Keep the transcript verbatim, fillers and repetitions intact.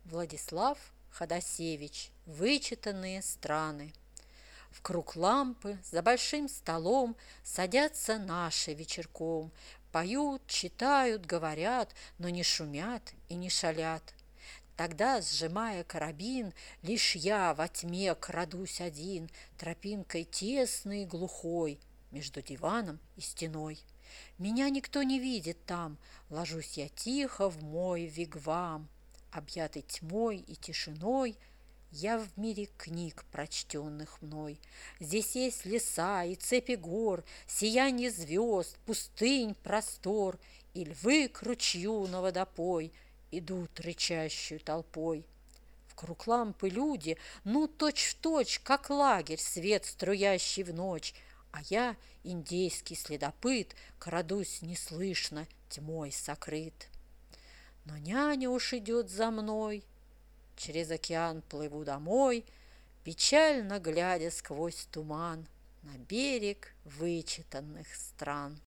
Владислав Ходосевич. Вычитанные страны. В круг лампы за большим столом садятся наши вечерком, поют, читают, говорят, но не шумят и не шалят. Тогда, сжимая карабин, лишь я во тьме крадусь один, тропинкой тесной и глухой, между диваном и стеной. Меня никто не видит там, ложусь я тихо в мой вигвам. Объятый тьмой и тишиной, я в мире книг, прочтенных мной. Здесь есть леса и цепи гор, сиянье звезд, пустынь, простор, и львы к ручью на водопой идут рычащую толпой. Вокруг лампы люди, ну, точь-в-точь, как лагерь, свет струящий в ночь, а я, индейский следопыт, крадусь неслышно, тьмой сокрыт. Но няня уж идет за мной, через океан плыву домой, печально глядя сквозь туман на берег вычитанных стран.